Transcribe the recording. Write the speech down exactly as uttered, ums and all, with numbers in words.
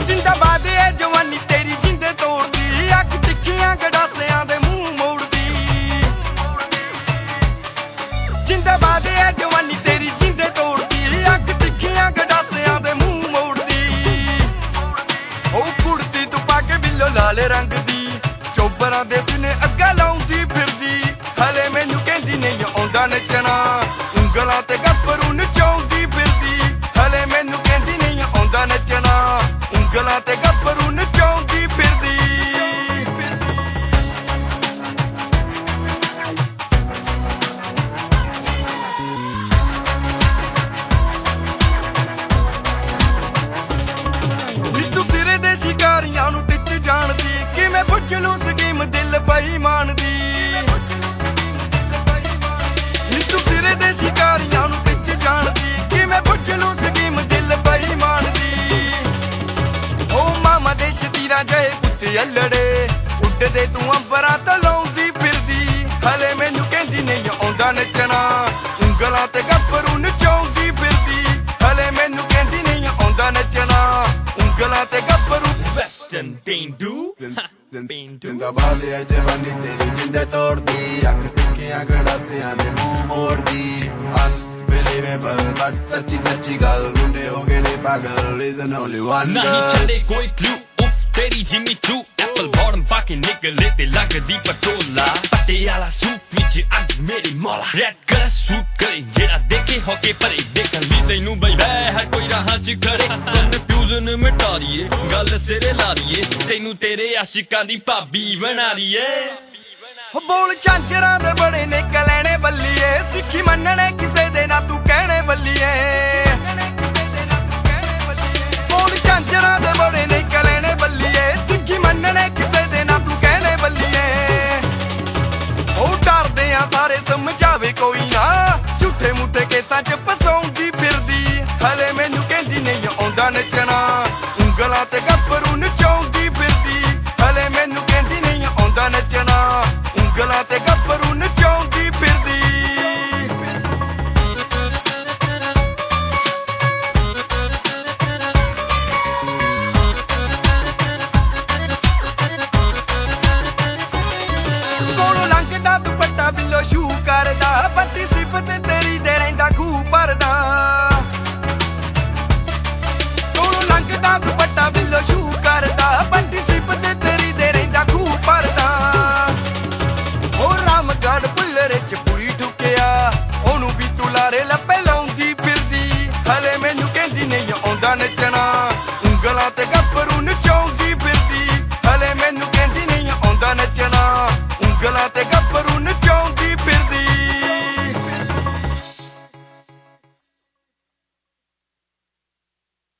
ਜਿੰਦਾਬਾਦ ਏ ਜਵਾਨੀ ਤੇਰੀ ਜਿੰਦੇ ਤੋੜਦੀ ਅੱਖ ਤਿੱਖੀਆਂ ਗੜਾਸਿਆਂ ਦੇ ਮੂੰਹ ਮੋੜਦੀ ਜਿੰਦਾਬਾਦ ਏ ਜਵਾਨੀ ਤੇਰੀ ਜਿੰਦੇ ਤੋੜਦੀ ਅੱਖ ਤਿੱਖੀਆਂ ਗੜਾਸਿਆਂ ਦੇ ਮੂੰਹ ਮੋੜਦੀ ਉਹ ਕੁੜਤੀ ਤੂੰ ਪਾ ਕੇ ਬਿੱਲੋ ਲਾਲ ਰੰਗ ਦੀ ਚੋਬਰਾਂ ਦੇ ਸਿਨੇ ਅੱਗਾ ਲਾਉਂਦੀ ਫਿਰਦੀ ਹਲੇ ਮੈਨੂੰ ਕਹਿੰਦੀ ਨਹੀਂ ਆਉਂਦਾ ਨੱਚਣਾ ਉਂਗਲਾਂ ਤੇ ਗੱਭਰੂ ਨਚਾਉਂਦੀ ਫਿਰਦੀ ਹਲੇ ਮੈਨੂੰ ਕਹਿੰਦੀ ਨਹੀਂ ਆਉਂਦਾ ਨੱਚਣਾ ਉਂਗਲਾਂ ਤੇ ਗੱਭਰੂ ਨਚਾਉਂਦੀ ਫਿਰਦੀ ਨੀ ਤੂੰ ਸਿਰੇ ਦੇ ਸ਼ਿਕਾਰੀਆਂ ਨੂੰ ਟਿੱਚ ਜਾਣਦੀ ਕਿਵੇਂ ਪੁੱਛ ਲੂੰ ਸਕੀਮ ਦਿਲ ਬੇਈਮਾਨ ਦੀ ਨੀ ਤੂੰ ਸਿਰੇ ਦੇ ਸ਼ਿਕਾਰੀਆਂ ਨੂੰ ਟਿੱਚ ਜਾਣਦੀ ਕਿਵੇਂ ਪੁੱਛ ਲੂੰ ਸਕੀਮ ਦਿਲ ਬੇਈਮਾਨ ਦੀ ਓ ਮਾਮਾ ਦੇ ਸ਼ਤੀਰਾ ਜਏ ਕੁੱਤੇ ਅਲੜੇ ਉੱਡਦੇ ਤੂੰ ਅੰਬਰਾਂ ਤੋਂ ਲਾਉਂਦੀ ਫਿਰਦੀ ਹਲੇ ਮੈਨੂੰ ਕਹਿੰਦੀ ਨਹੀਂ ਆਉਂਦਾ ਨੱਚਣਾ ਉਂਗਲਾਂ ਤੇ ਗੱਭਰੂ ਨਚਾਉਂਦੀ ਫਿਰਦੀ ਹਲੇ ਮੈਨੂੰ ਕਹਿੰਦੀ ਨਹੀਂ ਆਉਂਦਾ ਨੱਚਣਾ ਉਂਗਲਾਂ ਤੇ ਗੱਭਰੂ ਵੈਸਟਰਨ ਪੇਂਡੂ ਜਿੰਦਾਬਾਦ ਏ ਜਵਾਨੀ ਤੇਰੀ ਜਿੰਦੇ ਤੋੜਦੀ ਅੱਖ ਤਿੱਖੀਆਂ ਗੜਾਸਿਆਂ ਦੇ ਮੂੰਹ ਮੋੜਦੀ Unbelievable but ਸੱਚੀ ਸੱਚੀ ਗੱਲ ਮੁੰਡੇ ਹੋ ਗਏ ਨੇ ਪਾਗਲ is an only one ਨਹੀਂ ਚੱਲੇ ਕੋਈ ਕਲੂ ਉਫ ਤੇਰੀ Jimmy Choo Apple Bottom fucking ਨਿਕਲੇ ਤੇ ਲੱਗਦੀ ਪਟੋਲਾ ਪਟਿਆਲਾ ਸੂਟ ਵਿੱਚ ਅੱਗ ਮੇਰੀ ਮੌਲਾ ਰੈਡ ਕਲਰ ਸੂਟ ਕਰੇ ਜਿਹੜਾ ਦੇਖੇ ਹੋ ਕੇ ਪਰੇ ਦੇਖਣ ਲਈ ਤੈਨੂੰ ਬਈ ਬੈ ਹਰ ਕੋਈ ਰਾਹਾਂ ਚ ਖੜੇ ਕਨਫਿਊਜ਼ਨ ਮਿਟਾ ਦੀਏ ਗੱਲ ਸਿਰੇ ਲਾ ਦੀਏ ਤੈਨੂੰ ਤੇਰੇ ਆਸ਼ਿਕਾਂ ਦੀ ਭਾਬੀ ਬਣਾ ਦੀਏ ਬੋਲ ਝਾਂਜਰਾਂ ਦੇ ਬੜੇ ਨੇ ਕਲੈਣੇ ਬੱਲੀਏ ਸਿੱਖੀ ਮੰਨਣੇ ਕਿਸੇ ਦੇ ਨਾ ਤੂੰ ਕਹਿਣੇ ਬੱਲੀਏ ਬੋਲ ਝਾਂਜਰਾਂ ਦੇ ਬੜੇ ਨੇ ਕਲੈਣੇ ਬੱਲੀਏ ਸਿੱਖੀ ਮੰਨਣੇ ਕਿਸੇ ਦੇ ਨਾ ਤੂੰ ਕਹਿਣੇ ਬੱਲੀਏ ਉਹ ਡਰਦੇ ਆ ਸਾਰੇ ਸਮਝਾਵੇ ਕੋਈ ਨਾ ਝੂਠੇ ਮੂਠੇ ਕੇਸਾਂ ਚ ਫਸਾਉਂਦੀ ਫਿਰਦੀ ਹਲੇ ਮੈਨੂੰ ਕਹਿੰਦੀ ਨਹੀਂ ਆਉਂਦਾ ਨੱਚਣਾ ਉਂਗਲਾਂ ਤੇ ਗੱਭਰੂ ਨਚਾਉਂਦੀ ਫਿਰਦੀ ਹਲੇ ਮੈਨੂੰ ਕਹਿੰਦੀ ਨਹੀਂ ਆਉਂਦਾ ਨੱਚਣਾ ਉਂਗਲਾਂ ਤੇ ਗੱਭਰੂ ਨਚਾਉਂਦੀ ਫਿਰਦੀ ਕੋਲੋਂ ਲੰਘਦਾ ਦੁਪੱਟਾ ਬਿੱਲੋ ਸ਼ੂ ਕਰਦਾ ਪੱਟੀ ਸਿਫਤ ਤੇਰੀ ਦੇ ਰਹਿੰਦਾ ਖੂਹ ਭਰਦਾ ਕੋਲੋਂ ਲੰਘਦਾ ਦੁਪੱਟਾ ਬਿੱਲੋ ਸ਼ੂ ਕਰਦਾ ਪੱਟੀ ਸਿਫਤ ਤੇਰੀ ਦੇ ਰਹਿੰਦਾ ਖੂਹ ਭਰਦਾ ਉਹ ਰਾਮਗੜ੍ਹ ਪੁੱਲਰੇ ਚ ਪੂਰੀ ਠੁਕਿਆ ਉਹਨੂੰ ਵੀ ਤੂੰ ਲਾਰੇ ਲੱਪੇ ਲਾਉਂਦੀ ਫਿਰਦੀ ਹਲੇ ਮੈਨੂੰ ਕਹਿੰਦੀ ਨਹੀਂ ਆਉਂਦਾ ਨੱਚਣਾ ਉਂਗਲਾਂ ਤੇ ਗੱਭਰੂ ਨਚਾਉਂਦੀ ਫਿਰਦੀ ਹਲੇ ਮੈਨੂੰ ਕਹਿੰਦੀ ਨਹੀਂ ਆਉਂਦਾ ਨੱਚਣਾ ਉਂਗਲਾਂ ਤੇ ਗੱਭਰੂ ਨਚਾਉਂਦੀ ਫਿਰਦੀ